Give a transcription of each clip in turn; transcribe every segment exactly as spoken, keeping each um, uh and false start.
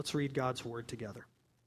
Let's read God's word together.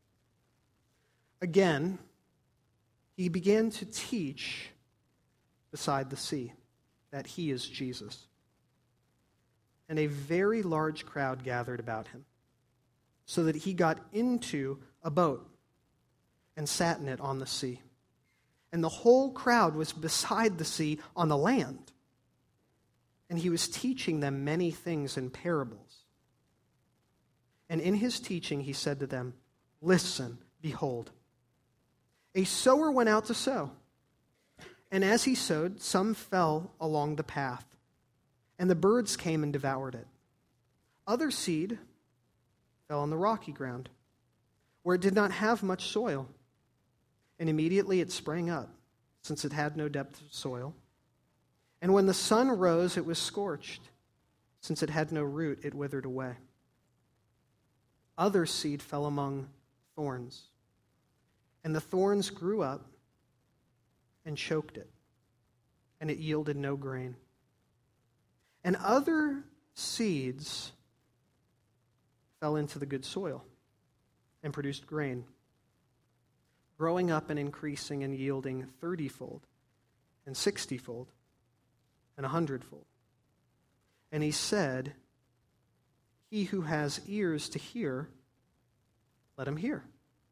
Again, he began to teach beside the sea that he is Jesus. And a very large crowd gathered about him, so that he got into a boat and sat in it on the sea. And the whole crowd was beside the sea on the land. And he was teaching them many things in parables. And in his teaching he said to them, "Listen, behold, a sower went out to sow. And as he sowed, some fell along the path, and the birds came and devoured it. Other seed fell on the rocky ground, where it did not have much soil. And immediately it sprang up, since it had no depth of soil. And when the sun rose, it was scorched. Since it had no root, it withered away. Other seed fell among thorns, and the thorns grew up and choked it, and it yielded no grain. And other seeds fell into the good soil and produced grain, growing up and increasing and yielding thirty-fold and sixty-fold and a hundredfold." And he said, "He who has ears to hear, let him hear."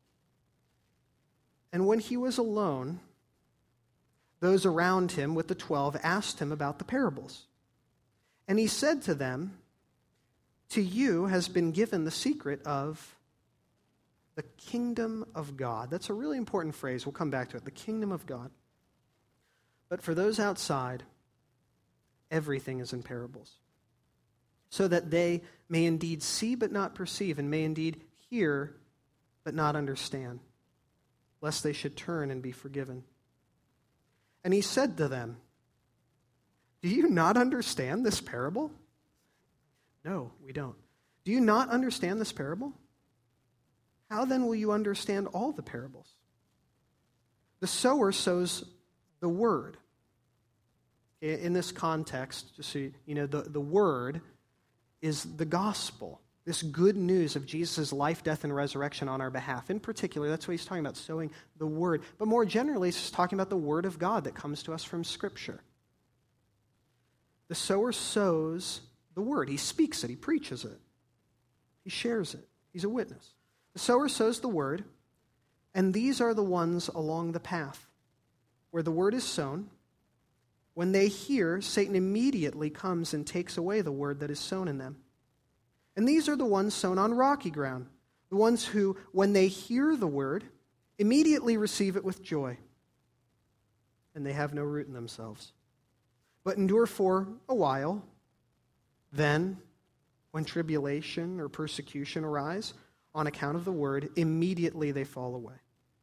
And when he was alone, those around him with the twelve asked him about the parables. And he said to them, "To you has been given the secret of the kingdom of God." That's a really important phrase. We'll come back to it. The kingdom of God. "But for those outside, everything is in parables, so that they may indeed see but not perceive, and may indeed hear but not understand, lest they should turn and be forgiven." And he said to them, "Do you not understand this parable?" "No, we don't." "Do you not understand this parable? How then will you understand all the parables? The sower sows the word." In this context, just so you, you know, the, the word is the gospel, this good news of Jesus' life, death, and resurrection on our behalf. In particular, that's what he's talking about, sowing the word. But more generally, he's just talking about the word of God that comes to us from Scripture. The sower sows the word. He speaks it. He preaches it. He shares it. He's a witness. The sower sows the word, and these are the ones along the path where the word is sown. When they hear, Satan immediately comes and takes away the word that is sown in them. And these are the ones sown on rocky ground, the ones who, when they hear the word, immediately receive it with joy, and they have no root in themselves, but endure for a while. Then, when tribulation or persecution arise on account of the word, immediately they fall away.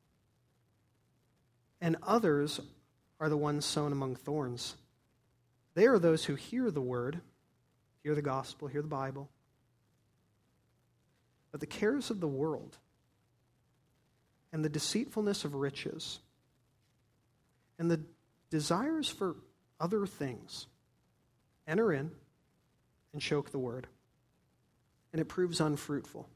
And others are the ones sown among thorns. They are those who hear the word, hear the gospel, hear the Bible. But the cares of the world and the deceitfulness of riches and the desires for other things enter in and choke the word, and it proves unfruitful.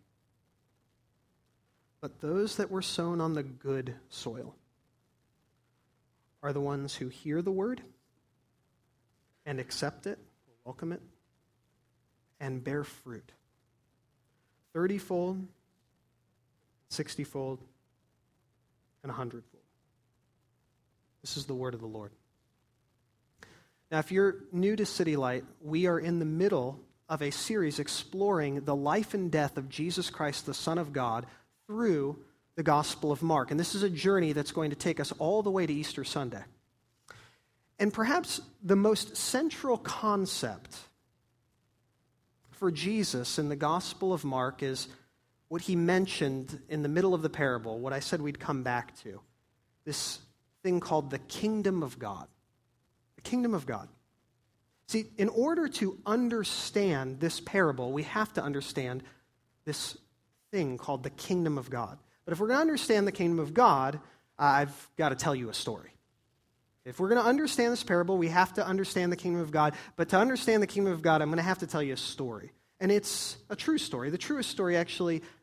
But those that were sown on the good soil are the ones who hear the word and accept it, welcome it, and bear fruit. Thirty-fold, sixty-fold, and a hundredfold. This is the word of the Lord. Now, if you're new to City Light, we are in the middle of a series exploring the life and death of Jesus Christ, the Son of God, through the Gospel of Mark. And this is a journey that's going to take us all the way to Easter Sunday. And perhaps the most central concept for Jesus in the Gospel of Mark is what he mentioned in the middle of the parable, what I said we'd come back to, this thing called the kingdom of God. The kingdom of God. See, in order to understand this parable, we have to understand this thing called the kingdom of God. But if we're going to understand the kingdom of God, I've got to tell you a story. If we're going to understand this parable, we have to understand the kingdom of God. But to understand the kingdom of God, I'm going to have to tell you a story. And it's a true story. The truest story, actually,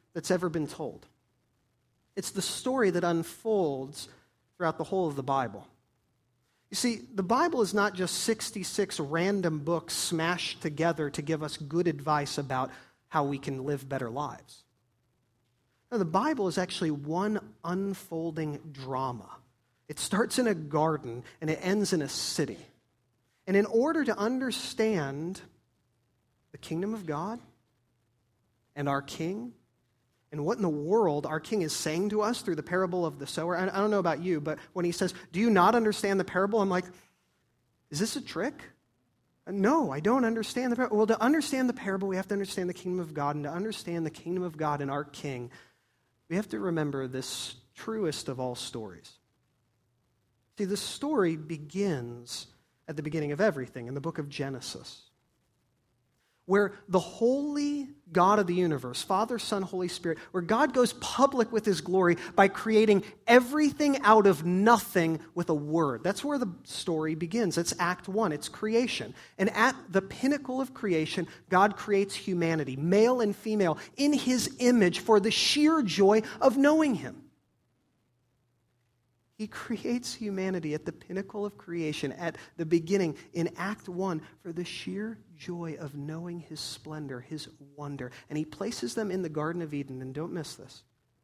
that's ever been told. It's the story that unfolds throughout the whole of the Bible. You see, the Bible is not just sixty-six random books smashed together to give us good advice about how we can live better lives. No, the Bible is actually one unfolding drama. It starts in a garden and it ends in a city. And in order to understand the kingdom of God and our King, and what in the world our King is saying to us through the parable of the sower, I don't know about you, but when he says, do you not understand the parable? I'm like, is this a trick? No, I don't understand the parable. Well, to understand the parable, we have to understand the kingdom of God, and to understand the kingdom of God and our King, we have to remember this truest of all stories. See, the story begins at the beginning of everything in the book of Genesis, where the holy God of the universe, Father, Son, Holy Spirit, where God goes public with his glory by creating everything out of nothing with a word. That's where the story begins. It's Act One. It's creation. And at the pinnacle of creation, God creates humanity, male and female, in his image for the sheer joy of knowing him. He creates humanity at the pinnacle of creation, at the beginning, in Act One, for the sheer joy of knowing his splendor, his wonder. And he places them in the Garden of Eden, and don't miss this.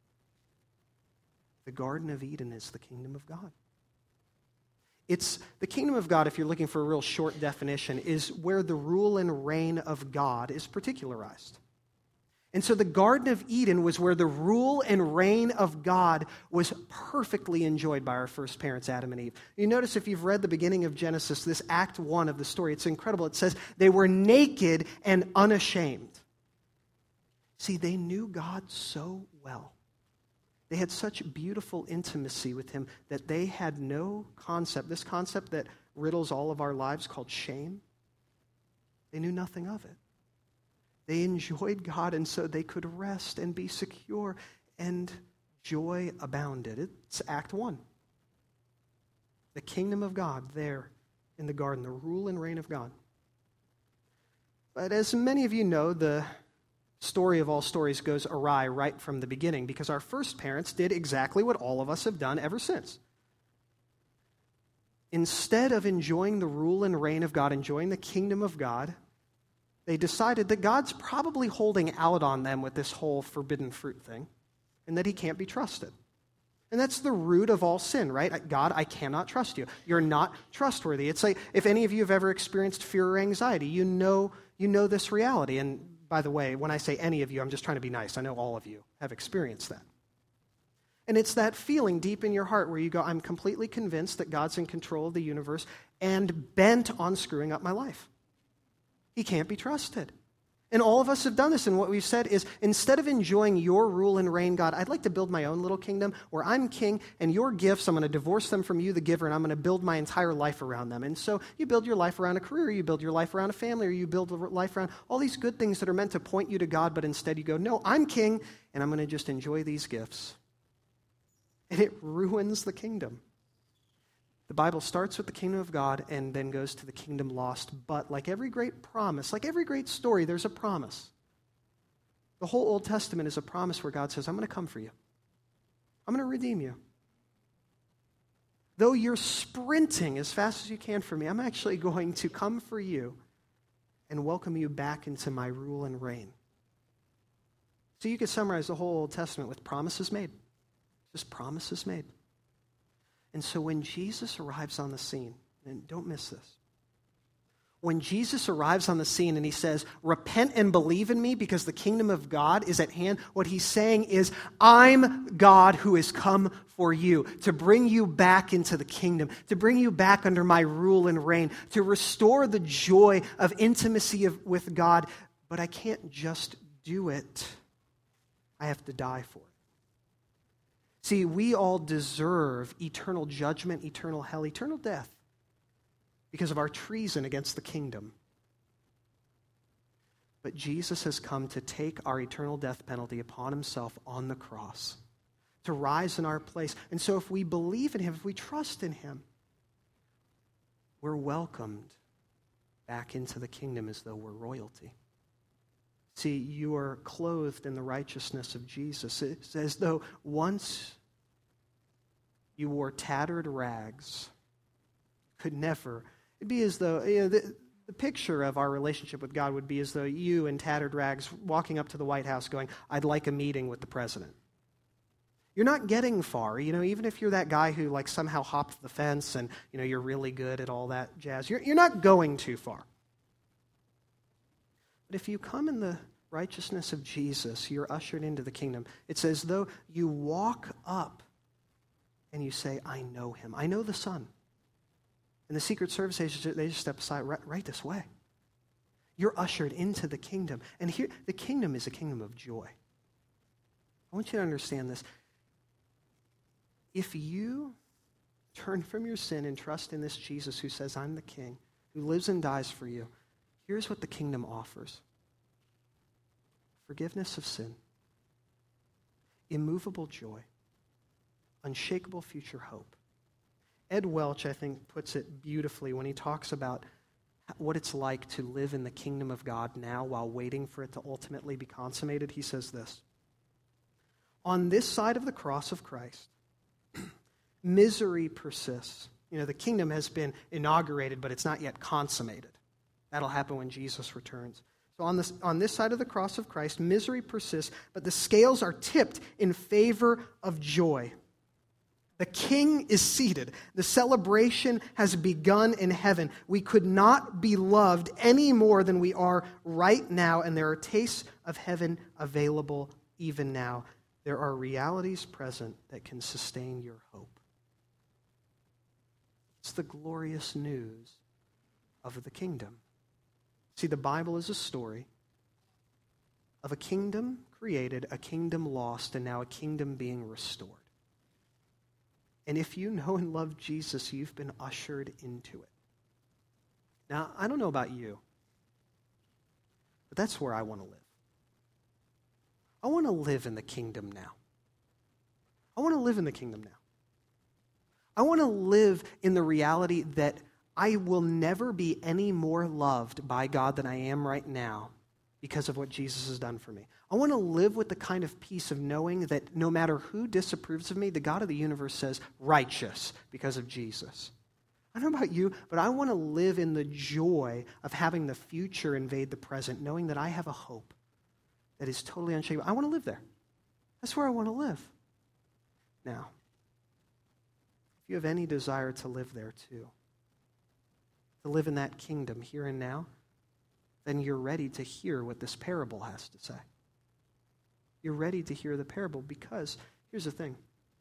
The Garden of Eden is the kingdom of God. It's the kingdom of God, if you're looking for a real short definition, is where the rule and reign of God is particularized. And so the Garden of Eden was where the rule and reign of God was perfectly enjoyed by our first parents, Adam and Eve. You notice if you've read the beginning of Genesis, this Act One of the story, it's incredible. It says they were naked and unashamed. See, they knew God so well. They had such beautiful intimacy with him that they had no concept, this concept that riddles all of our lives called shame. They knew nothing of it. They enjoyed God, and so they could rest and be secure, and joy abounded. It's Act One. The kingdom of God there in the garden, the rule and reign of God. But as many of you know, the story of all stories goes awry right from the beginning, because our first parents did exactly what all of us have done ever since. Instead of enjoying the rule and reign of God, enjoying the kingdom of God, they decided that God's probably holding out on them with this whole forbidden fruit thing, and that he can't be trusted. And that's the root of all sin, right? God, I cannot trust you. You're not trustworthy. It's like, if any of you have ever experienced fear or anxiety, you know, you know this reality. And by the way, when I say any of you, I'm just trying to be nice. I know all of you have experienced that. And it's that feeling deep in your heart where you go, I'm completely convinced that God's in control of the universe and bent on screwing up my life. He can't be trusted. And all of us have done this, and what we've said is, instead of enjoying your rule and reign, God, I'd like to build my own little kingdom where I'm king, and your gifts, I'm going to divorce them from you, the giver, and I'm going to build my entire life around them. And so you build your life around a career, you build your life around a family, or you build a life around all these good things that are meant to point you to God, but instead you go, no, I'm king, and I'm going to just enjoy these gifts. And it ruins the kingdom. The Bible starts with the kingdom of God and then goes to the kingdom lost. But like every great promise, like every great story, there's a promise. The whole Old Testament is a promise where God says, I'm going to come for you. I'm going to redeem you. Though you're sprinting as fast as you can for me, I'm actually going to come for you and welcome you back into my rule and reign. So you could summarize the whole Old Testament with promises made. Just promises made. And so when Jesus arrives on the scene, and don't miss this, when Jesus arrives on the scene and he says, repent and believe in me because the kingdom of God is at hand, what he's saying is, I'm God who has come for you, to bring you back into the kingdom, to bring you back under my rule and reign, to restore the joy of intimacy of, with God. But I can't just do it. I have to die for it. See, we all deserve eternal judgment, eternal hell, eternal death because of our treason against the kingdom. But Jesus has come to take our eternal death penalty upon himself on the cross, to rise in our place. And so if we believe in him, if we trust in him, we're welcomed back into the kingdom as though we're royalty. See, you are clothed in the righteousness of Jesus. It's as though once you wore tattered rags, could never. It'd be as though, you know, the, the picture of our relationship with God would be as though you in tattered rags walking up to the White House going, I'd like a meeting with the president. You're not getting far, you know, even if you're that guy who like somehow hopped the fence and, you know, you're really good at all that jazz. You're, you're not going too far. But if you come in the righteousness of Jesus, you're ushered into the kingdom. It's as though you walk up and you say, I know him. I know the Son. And the Secret Service agents, they just step aside right, right this way. You're ushered into the kingdom. And here, the kingdom is a kingdom of joy. I want you to understand this. If you turn from your sin and trust in this Jesus who says, I'm the king, who lives and dies for you, here's what the kingdom offers. Forgiveness of sin, immovable joy, unshakable future hope. Ed Welch, I think, puts it beautifully when he talks about what it's like to live in the kingdom of God now while waiting for it to ultimately be consummated. He says this, on this side of the cross of Christ, misery persists. You know, the kingdom has been inaugurated, but it's not yet consummated. That'll happen when Jesus returns. So on this, on this side of the cross of Christ, misery persists, but the scales are tipped in favor of joy. The king is seated. The celebration has begun in heaven. We could not be loved any more than we are right now, and there are tastes of heaven available even now. There are realities present that can sustain your hope. It's the glorious news of the kingdom. See, the Bible is a story of a kingdom created, a kingdom lost, and now a kingdom being restored. And if you know and love Jesus, you've been ushered into it. Now, I don't know about you, but that's where I want to live. I want to live in the kingdom now. I want to live in the kingdom now. I want to live in the reality that I will never be any more loved by God than I am right now because of what Jesus has done for me. I want to live with the kind of peace of knowing that no matter who disapproves of me, the God of the universe says, righteous because of Jesus. I don't know about you, but I want to live in the joy of having the future invade the present, knowing that I have a hope that is totally unshakable. I want to live there. That's where I want to live. Now, if you have any desire to live there too, to live in that kingdom here and now, then you're ready to hear what this parable has to say. You're ready to hear the parable because, here's the thing.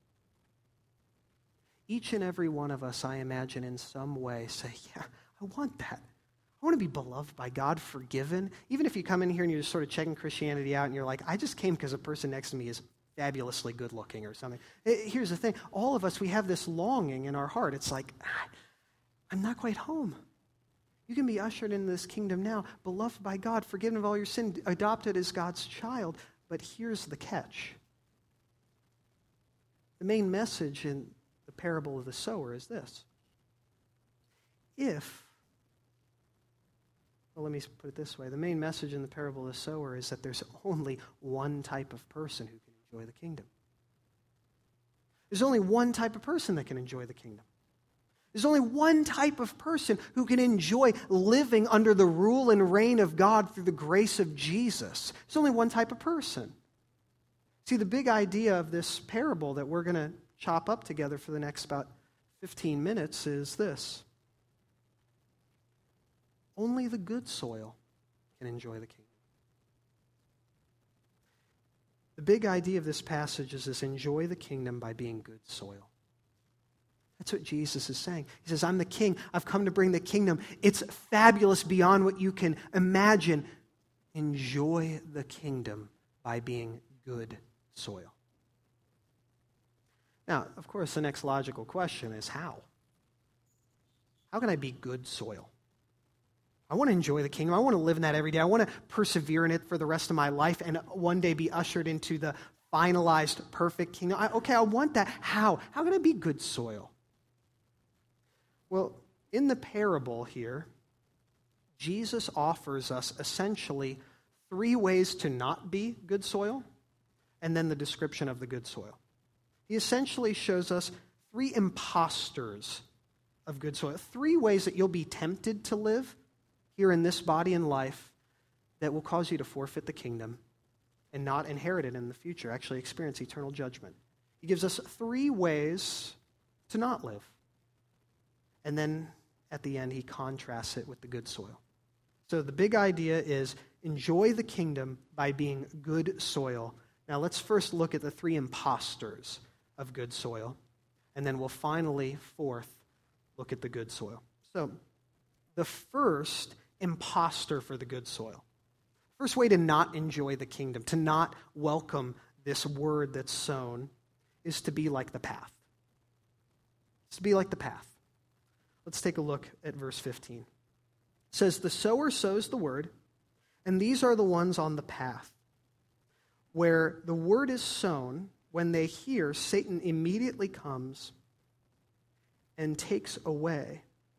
Each and every one of us, I imagine, in some way say, yeah, I want that. I want to be beloved by God, forgiven. Even if you come in here and you're just sort of checking Christianity out and you're like, I just came because a person next to me is fabulously good looking or something. Here's the thing. All of us, we have this longing in our heart. It's like, ah, I'm not quite home. You can be ushered into this kingdom now, beloved by God, forgiven of all your sin, adopted as God's child. But here's the catch. The main message in the parable of the sower is this. If, well, let me put it this way. The main message in the parable of the sower is that there's only one type of person who can enjoy the kingdom. There's only one type of person that can enjoy the kingdom. There's only one type of person who can enjoy living under the rule and reign of God through the grace of Jesus. There's only one type of person. See, the big idea of this parable that we're going to chop up together for the next about fifteen minutes is this. Only the good soil can enjoy the kingdom. The big idea of this passage is this: enjoy the kingdom by being good soil. That's what Jesus is saying. He says, I'm the king. I've come to bring the kingdom. It's fabulous beyond what you can imagine. Enjoy the kingdom by being good soil. Now, of course, the next logical question is how? How can I be good soil? I want to enjoy the kingdom. I want to live in that every day. I want to persevere in it for the rest of my life and one day be ushered into the finalized, perfect kingdom. I, okay, I want that. How? How can I be good soil? Well, in the parable here, Jesus offers us essentially three ways to not be good soil, and then the description of the good soil. He essentially shows us three imposters of good soil, three ways that you'll be tempted to live here in this body and life that will cause you to forfeit the kingdom and not inherit it in the future, actually experience eternal judgment. He gives us three ways to not live. And then at the end, he contrasts it with the good soil. So the big idea is enjoy the kingdom by being good soil. Now let's first look at the three imposters of good soil, and then we'll finally, fourth, look at the good soil. So the first imposter for the good soil, first way to not enjoy the kingdom, to not welcome this word that's sown, is to be like the path. It's to be like the path. Let's take a look at verse fifteen. It says, the sower sows the word, and these are the ones on the path. Where the word is sown, when they hear, Satan immediately comes and takes away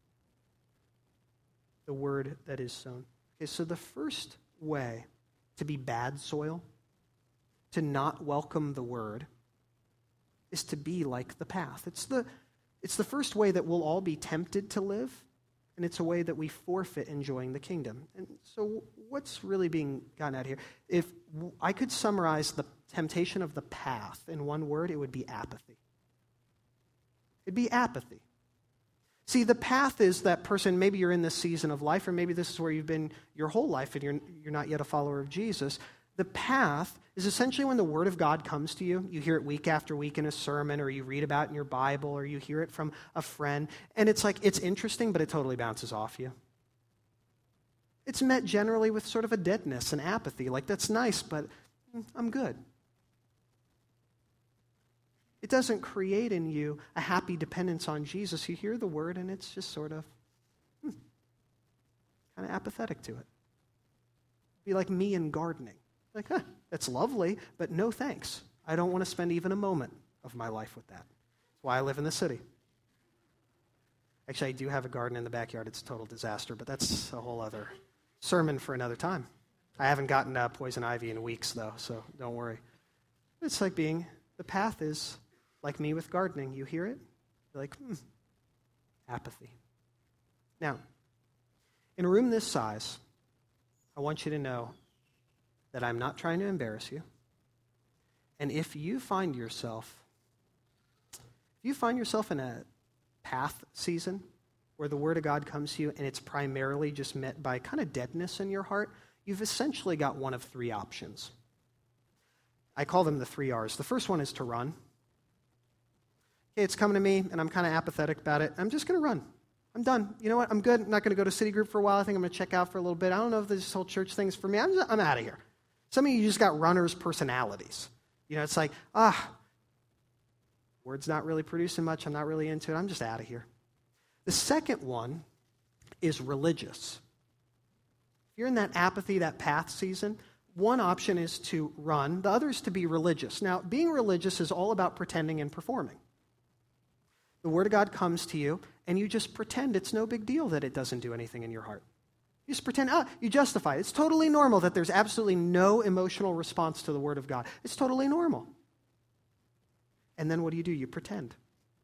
the word that is sown. Okay, so the first way to be bad soil, to not welcome the word, is to be like the path. It's the, it's the first way that we'll all be tempted to live, and it's a way that we forfeit enjoying the kingdom. And so what's really being gotten at here? If I could summarize the temptation of the path in one word, it would be apathy. It'd be apathy. See, the path is that person, maybe you're in this season of life, or maybe this is where you've been your whole life and you're, you're not yet a follower of Jesus. The path is essentially when the Word of God comes to you. You hear it week after week in a sermon, or you read about it in your Bible, or you hear it from a friend, and it's like, it's interesting, but it totally bounces off you. It's met generally with sort of a deadness and apathy, like, that's nice, but I'm good. It doesn't create in you a happy dependence on Jesus. You hear the word, and it's just sort of hmm, kind of apathetic to it. Be like me in gardening. Like, huh, that's lovely, but no thanks. I don't want to spend even a moment of my life with that. That's why I live in the city. Actually, I do have a garden in the backyard. It's a total disaster, but that's a whole other sermon for another time. I haven't gotten uh, poison ivy in weeks, though, so don't worry. It's like being, the path is like me with gardening. You hear it, you're like, hmm, apathy. Now, in a room this size, I want you to know that I'm not trying to embarrass you. And if you find yourself, if you find yourself in a path season where the Word of God comes to you and it's primarily just met by kind of deadness in your heart, you've essentially got one of three options. I call them the three R's. The first one is to run. Okay, it's coming to me and I'm kind of apathetic about it. I'm just going to run. I'm done. You know what? I'm good. I'm not going to go to City Group for a while. I think I'm going to check out for a little bit. I don't know if this whole church thing's for me. I'm, just, I'm out of here. Some of you just got runners' personalities. You know, it's like, ah, word's not really producing much. I'm not really into it. I'm just out of here. The second one is religious. If you're in that apathy, that path season, one option is to run. The other is to be religious. Now, being religious is all about pretending and performing. The Word of God comes to you, and you just pretend it's no big deal that it doesn't do anything in your heart. You just pretend, ah, you justify it. It's totally normal that there's absolutely no emotional response to the Word of God. It's totally normal. And then what do you do? You pretend.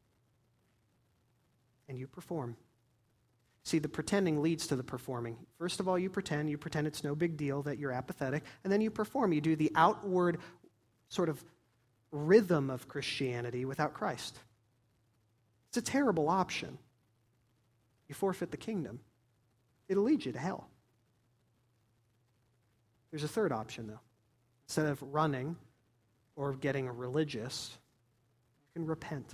And you perform. See, the pretending leads to the performing. First of all, you pretend. You pretend it's no big deal that you're apathetic. And then you perform. You do the outward sort of rhythm of Christianity without Christ. It's a terrible option. You forfeit the kingdom. It'll lead you to hell. There's a third option, though. Instead of running or getting religious, you can repent.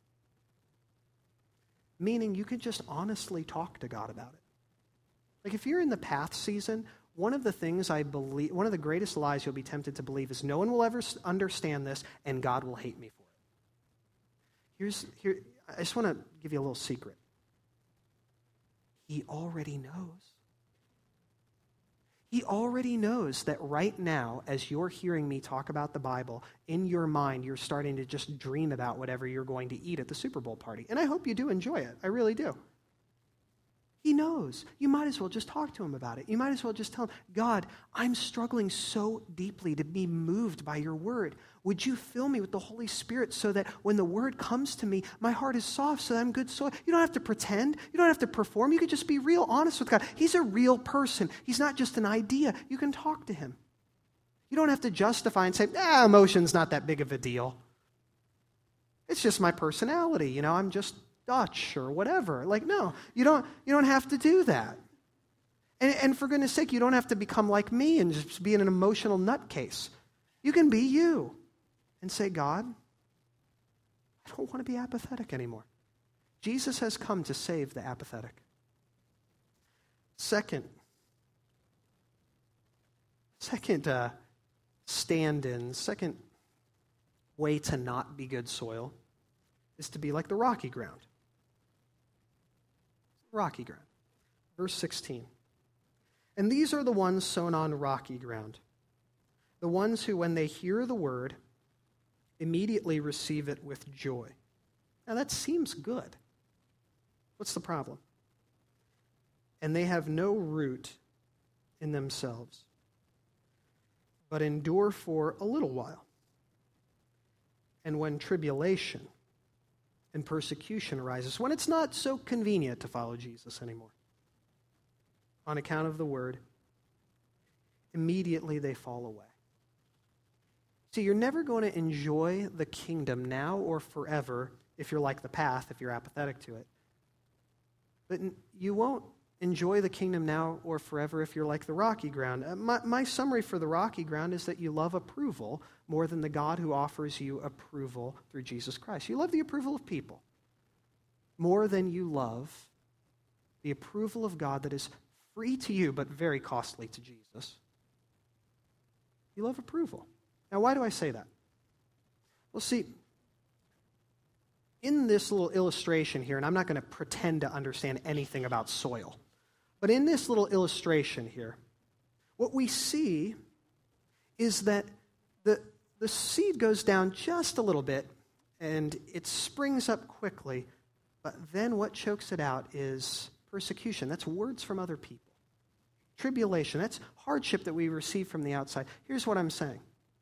Meaning you can just honestly talk to God about it. Like if you're in the path season, one of the things I believe, one of the greatest lies you'll be tempted to believe is no one will ever understand this and God will hate me for it. Here's, here, I just want to give you a little secret. He already knows. He already knows that right now, as you're hearing me talk about the Bible, in your mind, you're starting to just dream about whatever you're going to eat at the Super Bowl party. And I hope you do enjoy it. I really do. He knows. You might as well just talk to him about it. You might as well just tell him, God, I'm struggling so deeply to be moved by your word. Would you fill me with the Holy Spirit so that when the word comes to me, my heart is soft so that I'm good soil? You don't have to pretend. You don't have to perform. You can just be real honest with God. He's a real person. He's not just an idea. You can talk to him. You don't have to justify and say, ah, emotion's not that big of a deal. It's just my personality. You know, I'm just Dutch or whatever. Like, no, you don't, you don't have to do that. And, and for goodness sake, you don't have to become like me and just be an emotional nutcase. You can be you and say, God, I don't want to be apathetic anymore. Jesus has come to save the apathetic. Second, second uh, stand-in, second way to not be good soil is to be like the rocky ground. Rocky ground. Verse sixteen. And these are the ones sown on rocky ground, the ones who, when they hear the word, immediately receive it with joy. Now that seems good. What's the problem? And they have no root in themselves, but endure for a little while. And when tribulation and persecution arises, when it's not so convenient to follow Jesus anymore, on account of the word, immediately they fall away. See, you're never going to enjoy the kingdom now or forever if you're like the path, if you're apathetic to it. But you won't enjoy the kingdom now or forever if you're like the rocky ground. Uh, my, my summary for the rocky ground is that you love approval more than the God who offers you approval through Jesus Christ. You love the approval of people more than you love the approval of God that is free to you but very costly to Jesus. You love approval. Now, why do I say that? Well, see, in this little illustration here, and I'm not going to pretend to understand anything about soil, but in this little illustration here, what we see is that the, the seed goes down just a little bit, and it springs up quickly, but then what chokes it out is persecution. That's words from other people. Tribulation, that's hardship that we receive from the outside. Here's what I'm saying.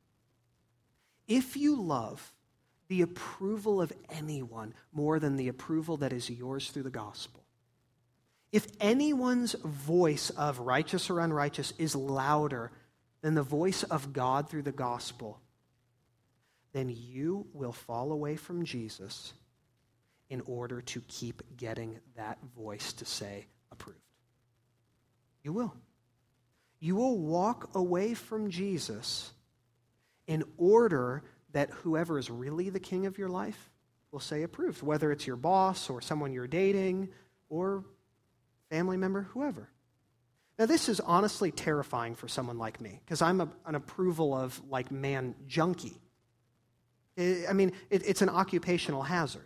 If you love the approval of anyone more than the approval that is yours through the gospel, if anyone's voice of righteous or unrighteous is louder than the voice of God through the gospel, then you will fall away from Jesus in order to keep getting that voice to say approved. You will. You will walk away from Jesus in order that whoever is really the king of your life will say approved, whether it's your boss or someone you're dating or family member, whoever. Now, this is honestly terrifying for someone like me because I'm a, an approval of like man junkie. I mean, it, it's an occupational hazard.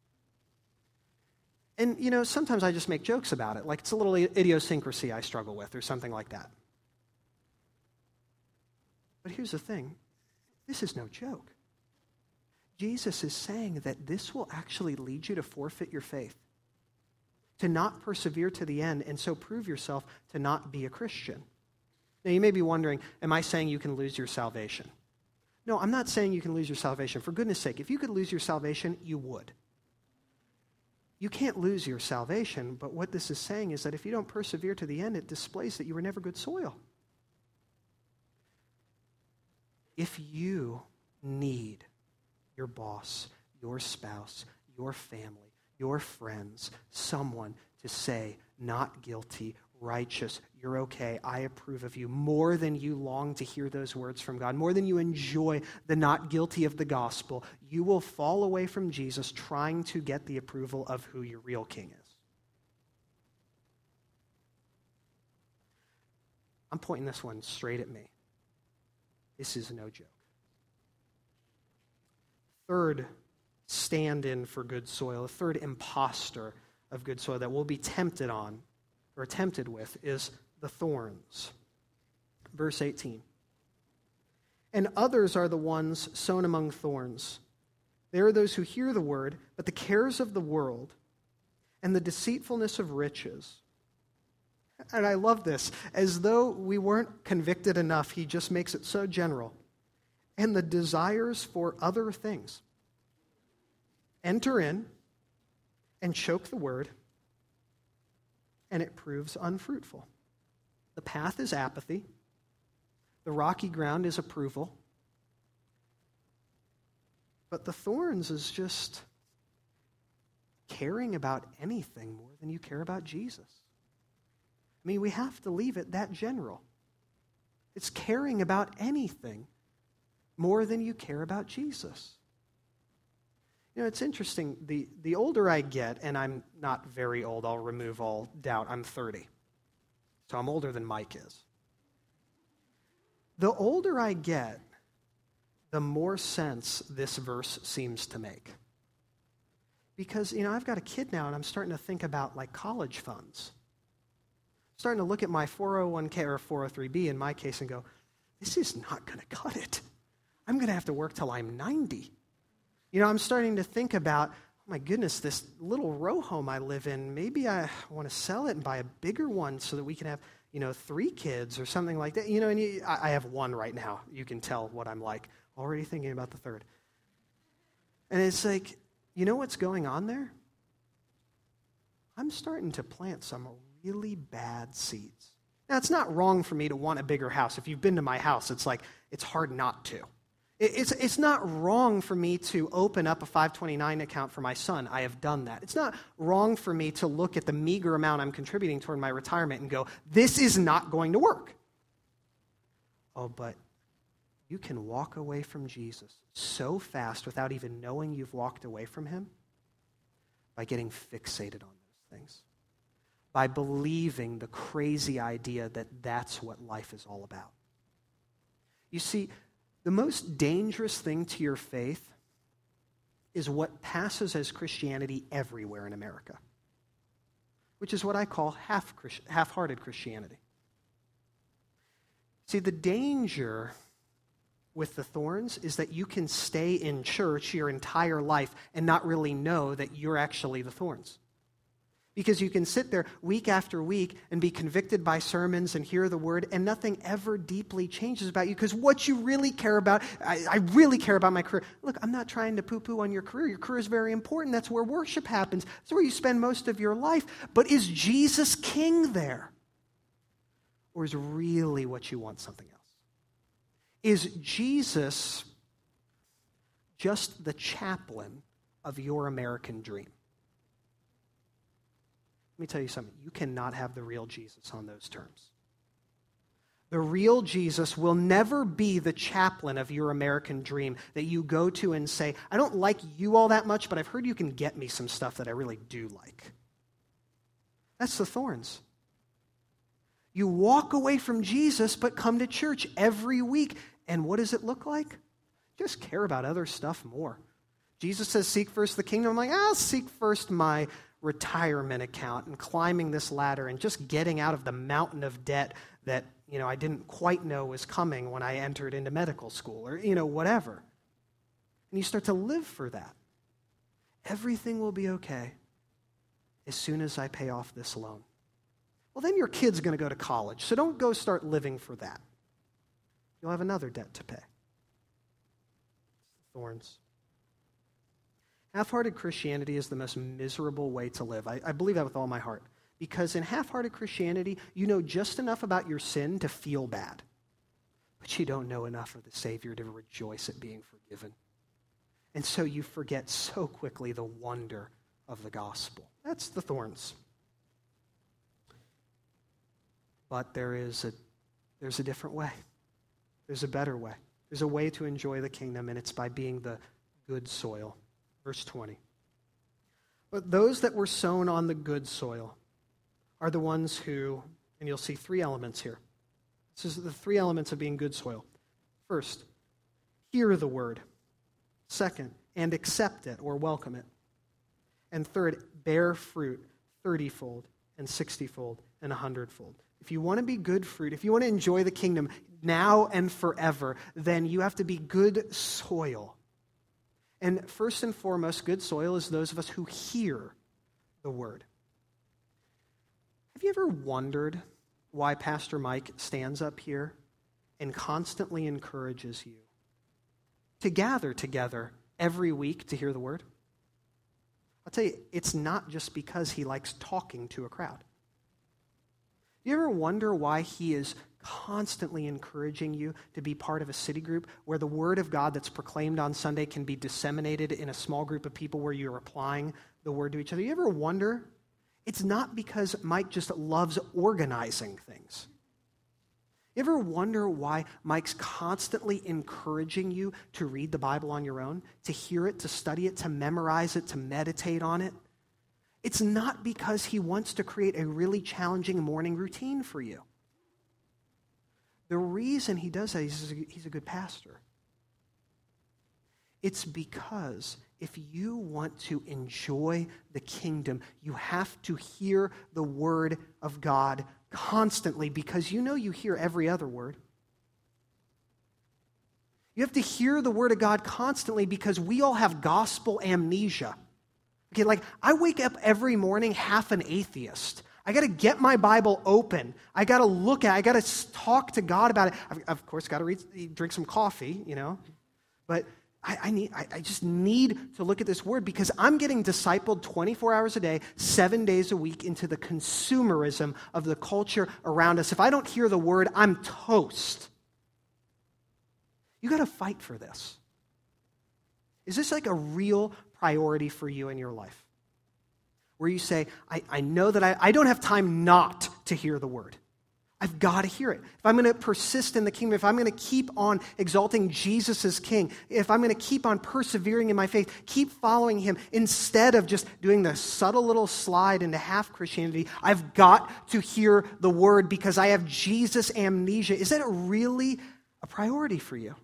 And, you know, sometimes I just make jokes about it, like it's a little idiosyncrasy I struggle with or something like that. But here's the thing. This is no joke. Jesus is saying that this will actually lead you to forfeit your faith, to not persevere to the end, and so prove yourself to not be a Christian. Now, you may be wondering, am I saying you can lose your salvation? No, I'm not saying you can lose your salvation. For goodness sake, if you could lose your salvation, you would. You can't lose your salvation, but what this is saying is that if you don't persevere to the end, it displays that you were never good soil. If you need your boss, your spouse, your family, your friends, someone to say, not guilty, righteous, you're okay, I approve of you, more than you long to hear those words from God, more than you enjoy the not guilty of the gospel, you will fall away from Jesus trying to get the approval of who your real king is. I'm pointing this one straight at me. This is no joke. Third stand-in for good soil, a third imposter of good soil that we'll be tempted on or tempted with is the thorns. Verse eighteen. And others are the ones sown among thorns. They are those who hear the word, but the cares of the world and the deceitfulness of riches And I love this. As though we weren't convicted enough, he just makes it so general. And the desires for other things enter in and choke the word, and it proves unfruitful. The path is apathy. The rocky ground is approval. But the thorns is just caring about anything more than you care about Jesus. I mean, we have to leave it that general. It's caring about anything more than you care about Jesus. You know, it's interesting. The, the older I get, and I'm not very old, I'll remove all doubt, I'm thirty. So I'm older than Mike is. The older I get, the more sense this verse seems to make. Because, you know, I've got a kid now, and I'm starting to think about, like, college funds. I'm starting to look at my four oh one k or four oh three b in my case and go, this is not going to cut it. I'm going to have to work till I'm ninety. You know, I'm starting to think about, oh my goodness, this little row home I live in, maybe I want to sell it and buy a bigger one so that we can have, you know, three kids or something like that. You know, and you, I have one right now. You can tell what I'm like. Already thinking about the third. And it's like, you know what's going on there? I'm starting to plant some really bad seeds. Now, it's not wrong for me to want a bigger house. If you've been to my house, it's like, it's hard not to. It's, it's not wrong for me to open up a five twenty-nine account for my son. I have done that. It's not wrong for me to look at the meager amount I'm contributing toward my retirement and go, this is not going to work. Oh, but you can walk away from Jesus so fast without even knowing you've walked away from him by getting fixated on those things, by believing the crazy idea that that's what life is all about. You see, the most dangerous thing to your faith is what passes as Christianity everywhere in America, which is what I call half half-hearted Christianity. See, the danger with the thorns is that you can stay in church your entire life and not really know that you're actually the thorns. Because you can sit there week after week and be convicted by sermons and hear the word, and nothing ever deeply changes about you. Because what you really care about, I, I really care about my career. Look, I'm not trying to poo-poo on your career. Your career is very important. That's where worship happens. That's where you spend most of your life. But is Jesus king there? Or is really what you want something else? Is Jesus just the chaplain of your American dream? Let me tell you something. You cannot have the real Jesus on those terms. The real Jesus will never be the chaplain of your American dream that you go to and say, I don't like you all that much, but I've heard you can get me some stuff that I really do like. That's the thorns. You walk away from Jesus, but come to church every week. And what does it look like? Just care about other stuff more. Jesus says, seek first the kingdom. I'm like, I'll seek first my retirement account and climbing this ladder and just getting out of the mountain of debt that, you know, I didn't quite know was coming when I entered into medical school or, you know, whatever. And you start to live for that. Everything will be okay as soon as I pay off this loan. Well, then your kid's going to go to college, so don't go start living for that. You'll have another debt to pay. Thorns. Half-hearted Christianity is the most miserable way to live. I, I believe that with all my heart. Because in half-hearted Christianity, you know just enough about your sin to feel bad. But you don't know enough of the Savior to rejoice at being forgiven. And so you forget so quickly the wonder of the gospel. That's the thorns. But there is a, there's a different way. There's a better way. There's a way to enjoy the kingdom, and it's by being the good soil. Verse twenty. But those that were sown on the good soil are the ones who, and you'll see three elements here. This is the three elements of being good soil. First, hear the word. Second, and accept it or welcome it. And third, bear fruit thirty-fold and sixty-fold and a hundred-fold. If you want to be good fruit, if you want to enjoy the kingdom now and forever, then you have to be good soil. And first and foremost, good soil is those of us who hear the word. Have Have you ever wondered why Pastor Mike stands up here and constantly encourages you to gather together every week to hear the word? I'll tell you, it's not just because he likes talking to a crowd. You ever wonder why he is constantly encouraging you to be part of a city group where the word of God that's proclaimed on Sunday can be disseminated in a small group of people where you're applying the word to each other? You ever wonder? It's not because Mike just loves organizing things. You ever wonder why Mike's constantly encouraging you to read the Bible on your own, to hear it, to study it, to memorize it, to meditate on it? It's not because he wants to create a really challenging morning routine for you. The reason he does that is he's a good pastor. It's because if you want to enjoy the kingdom, you have to hear the word of God constantly, because you know you hear every other word. You have to hear the word of God constantly because we all have gospel amnesia. Okay, like I wake up every morning half an atheist. I got to get my Bible open. I got to look at it. I got to talk to God about it. I've, of course, got to read, drink some coffee, you know. But I, I need. I, I just need to look at this word because I'm getting discipled twenty-four hours a day, seven days a week into the consumerism of the culture around us. If I don't hear the word, I'm toast. You got to fight for this. Is this like a real priority for you in your life? Where you say, I, I know that I, I don't have time not to hear the word. I've got to hear it. If I'm going to persist in the kingdom, if I'm going to keep on exalting Jesus as king, if I'm going to keep on persevering in my faith, keep following him instead of just doing the subtle little slide into half Christianity, I've got to hear the word because I have Jesus amnesia. Is that really a priority for you?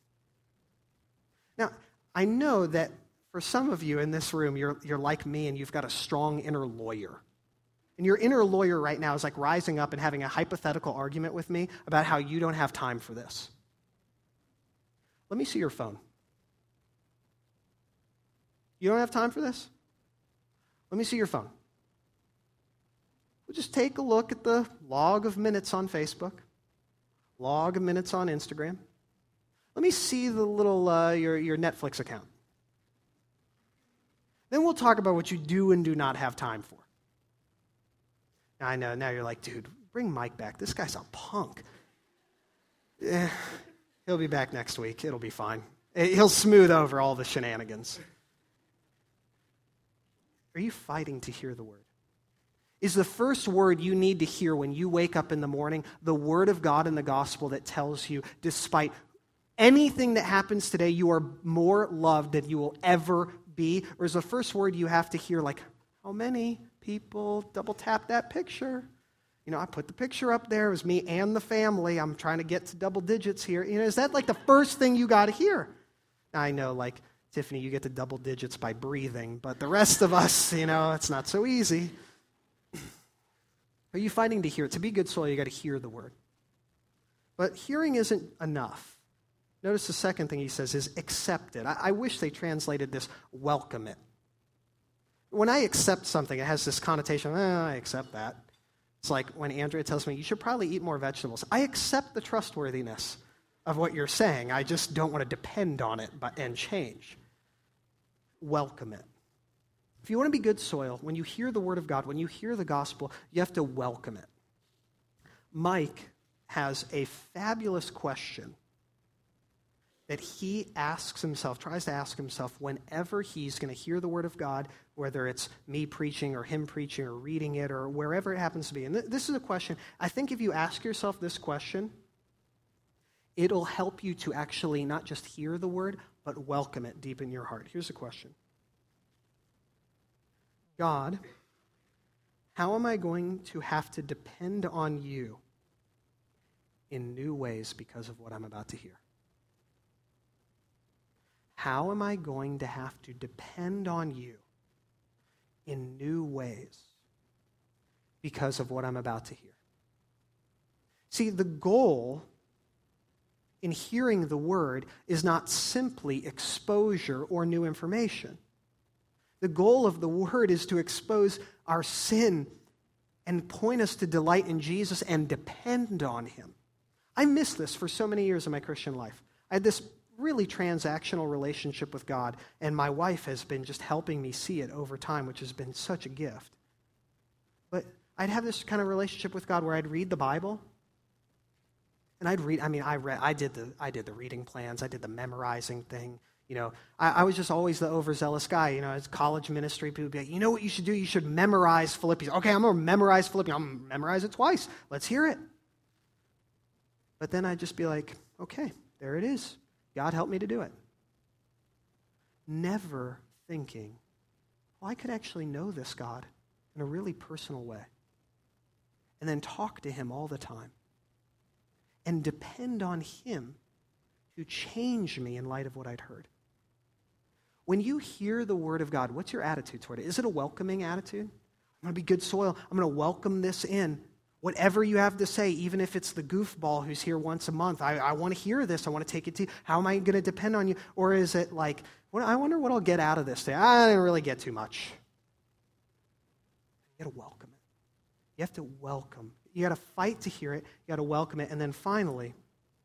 Now, I know that for some of you in this room, you're, you're like me and you've got a strong inner lawyer. And your inner lawyer right now is like rising up and having a hypothetical argument with me about how you don't have time for this. Let me see your phone. You don't have time for this? Let me see your phone. We'll just take a look at the log of minutes on Facebook, log of minutes on Instagram. Let me see the little uh, your, your Netflix account. Then we'll talk about what you do and do not have time for. Now, I know, now you're like, dude, bring Mike back. This guy's a punk. Eh, he'll be back next week. It'll be fine. He'll smooth over all the shenanigans. Are you fighting to hear the word? Is the first word you need to hear when you wake up in the morning the word of God in the gospel that tells you, despite anything that happens today, you are more loved than you will ever be? Or is the first word you have to hear like, how many people double tap that picture? You know, I put the picture up there. It was me and the family. I'm trying to get to double digits here. You know, is that like the first thing you got to hear? Now, I know, like, Tiffany, you get to double digits by breathing, but the rest of us, you know, it's not so easy. Are you fighting to hear it? To be good soil, you got to hear the word. But hearing isn't enough. Notice the second thing he says is accept it. I, I wish they translated this welcome it. When I accept something, it has this connotation, eh, I accept that. It's like when Andrea tells me, you should probably eat more vegetables. I accept the trustworthiness of what you're saying. I just don't want to depend on it and change. Welcome it. If you want to be good soil, when you hear the word of God, when you hear the gospel, you have to welcome it. Mike has a fabulous question that he asks himself, tries to ask himself whenever he's going to hear the word of God, whether it's me preaching or him preaching or reading it or wherever it happens to be. And th- this is a question. I think if you ask yourself this question, it'll help you to actually not just hear the word, but welcome it deep in your heart. Here's the question. God, how am I going to have to depend on you in new ways because of what I'm about to hear? How am I going to have to depend on you in new ways because of what I'm about to hear? See, the goal in hearing the word is not simply exposure or new information. The goal of the word is to expose our sin and point us to delight in Jesus and depend on him. I missed this for so many years in my Christian life. I had this really transactional relationship with God, and my wife has been just helping me see it over time, which has been such a gift. But I'd have this kind of relationship with God where I'd read the Bible, and I'd read, I mean, I read, I did the, I did the reading plans, I did the memorizing thing. You know, I, I was just always the overzealous guy. You know, as college ministry, people would be like, you know what you should do? You should memorize Philippians. Okay, I'm going to memorize Philippians. I'm going to memorize it twice. Let's hear it. But then I'd just be like, okay, there it is. God help me to do it. Never thinking, well, I could actually know this God in a really personal way. And then talk to him all the time. And depend on him to change me in light of what I'd heard. When you hear the word of God, what's your attitude toward it? Is it a welcoming attitude? I'm going to be good soil. I'm going to welcome this in. Whatever you have to say, even if it's the goofball who's here once a month, I, I want to hear this. I want to take it to you. How am I going to depend on you? Or is it like, well, I wonder what I'll get out of this today. I didn't really get too much. You got to welcome it. You have to welcome. You got to fight to hear it. You got to welcome it. And then finally,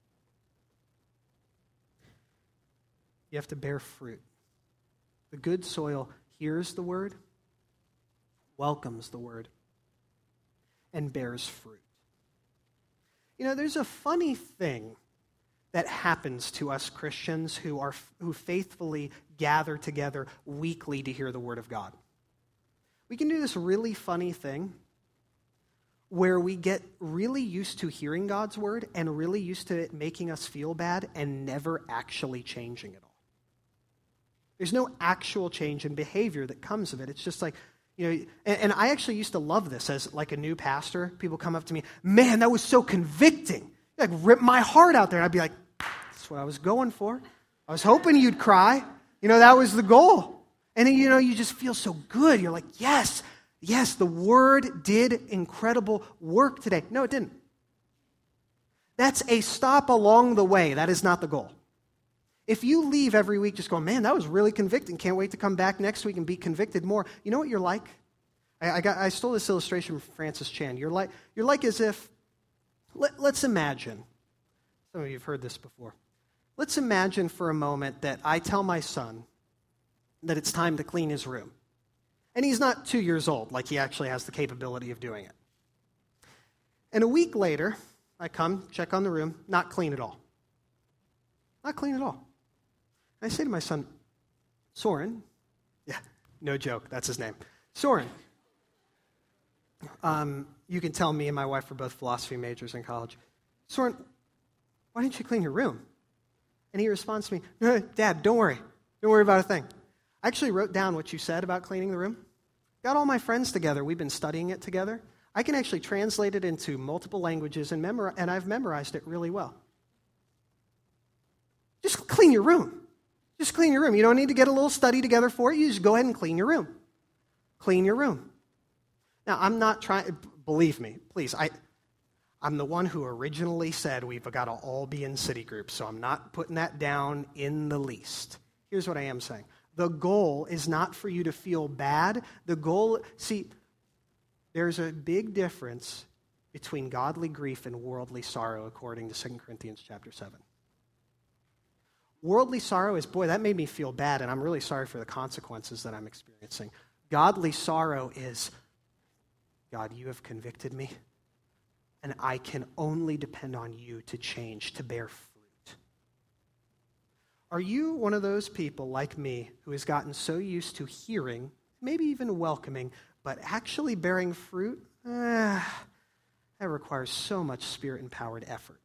you have to bear fruit. The good soil hears the word, welcomes the word, and bears fruit. You know, there's a funny thing that happens to us Christians who are who faithfully gather together weekly to hear the word of God. We can do this really funny thing where we get really used to hearing God's word and really used to it making us feel bad and never actually changing it all. There's no actual change in behavior that comes of it. It's just like, you know, and, and I actually used to love this as like a new pastor. People come up to me, man, that was so convicting. Like rip my heart out there. And I'd be like, that's what I was going for. I was hoping you'd cry. You know, that was the goal. And then, you know, you just feel so good. You're like, yes, yes, the word did incredible work today. No, it didn't. That's a stop along the way. That is not the goal. If you leave every week just going, man, that was really convicting. Can't wait to come back next week and be convicted more. You know what you're like? I, I, got, I stole this illustration from Francis Chan. You're like, you're like as if, let, let's imagine, some of you have heard this before. Let's imagine for a moment that I tell my son that it's time to clean his room. And he's not two years old, like he actually has the capability of doing it. And a week later, I come, check on the room, not clean at all. Not clean at all. I say to my son, Soren, yeah, no joke, that's his name. Soren, um, you can tell me and my wife were both philosophy majors in college. Soren, why didn't you clean your room? And he responds to me, no, Dad, don't worry. Don't worry about a thing. I actually wrote down what you said about cleaning the room. Got all my friends together. We've been studying it together. I can actually translate it into multiple languages and, memori- and I've memorized it really well. Just clean your room. Just clean your room. You don't need to get a little study together for it. You just go ahead and clean your room. Clean your room. Now, I'm not trying, believe me, please, I, I'm the one who originally said we've got to all be in city groups, so I'm not putting that down in the least. Here's what I am saying. The goal is not for you to feel bad. The goal, see, there's a big difference between godly grief and worldly sorrow, according to Second Corinthians chapter seven. Worldly sorrow is, boy, that made me feel bad, and I'm really sorry for the consequences that I'm experiencing. Godly sorrow is, God, you have convicted me, and I can only depend on you to change, to bear fruit. Are you one of those people like me who has gotten so used to hearing, maybe even welcoming, but actually bearing fruit? Eh, that requires so much spirit-empowered effort.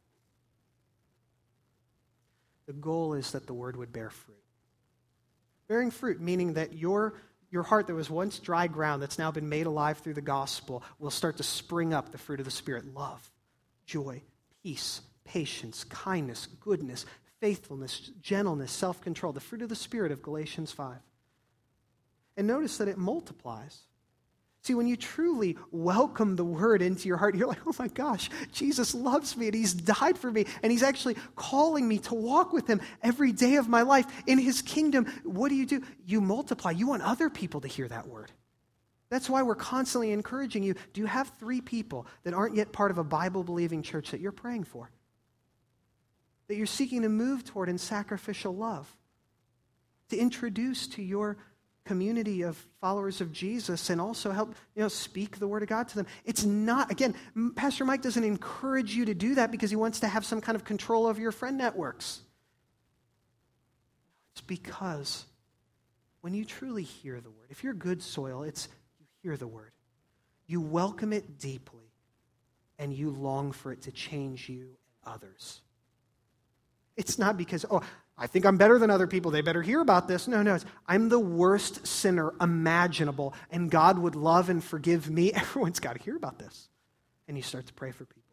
The goal is that the word would bear fruit. Bearing fruit, meaning that your, your heart that was once dry ground that's now been made alive through the gospel will start to spring up the fruit of the Spirit. Love, joy, peace, patience, kindness, goodness, faithfulness, gentleness, self-control. The fruit of the Spirit of Galatians five. And notice that it multiplies. See, when you truly welcome the word into your heart, you're like, oh my gosh, Jesus loves me and he's died for me and he's actually calling me to walk with him every day of my life in his kingdom. What do you do? You multiply. You want other people to hear that word. That's why we're constantly encouraging you. Do you have three people that aren't yet part of a Bible-believing church that you're praying for? That you're seeking to move toward in sacrificial love? To introduce to your community of followers of Jesus and also help, you know, speak the word of God to them. It's not, again, Pastor Mike doesn't encourage you to do that because he wants to have some kind of control over your friend networks. It's because when you truly hear the word, if you're good soil, it's you hear the word. You welcome it deeply and you long for it to change you and others. It's not because, oh, I think I'm better than other people. They better hear about this. No, no. It's, I'm the worst sinner imaginable, and God would love and forgive me. Everyone's got to hear about this. And you start to pray for people.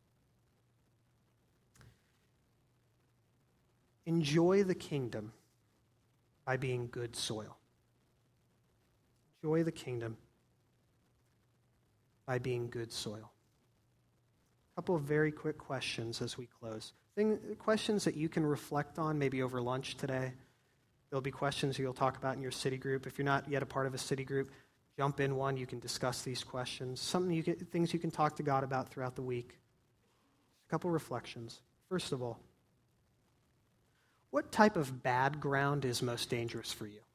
Enjoy the kingdom by being good soil. Enjoy the kingdom by being good soil. A couple of very quick questions as we close. Thing, questions that you can reflect on maybe over lunch today. There'll be questions you'll talk about in your city group. If you're not yet a part of a city group, jump in one. You can discuss these questions. Something you can, things you can talk to God about throughout the week. A couple reflections. First of all, what type of bad ground is most dangerous for you?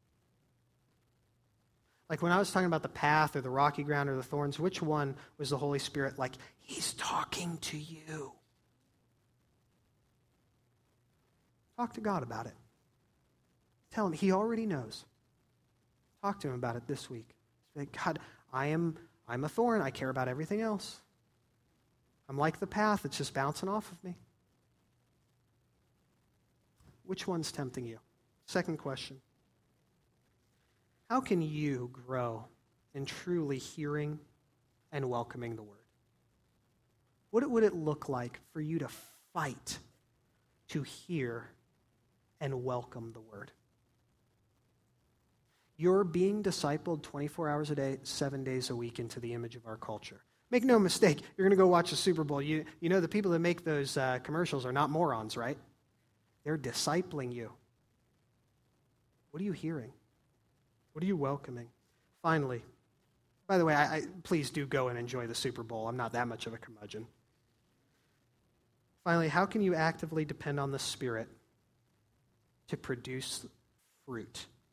Like when I was talking about the path or the rocky ground or the thorns, which one was the Holy Spirit like, he's talking to you? Talk to God about it. Tell him, he already knows. Talk to him about it this week. Say, God, I am I'm a thorn. I care about everything else. I'm like the path. It's just bouncing off of me. Which one's tempting you? Second question. How can you grow in truly hearing and welcoming the word? What would it look like for you to fight to hear and welcome the word? You're being discipled twenty-four hours a day, seven days a week into the image of our culture. Make no mistake, you're going to go watch the Super Bowl. You, you know the people that make those uh, commercials are not morons, right? They're discipling you. What are you hearing? What are you welcoming? Finally, by the way, I, I, please do go and enjoy the Super Bowl. I'm not that much of a curmudgeon. Finally, how can you actively depend on the Spirit to produce fruit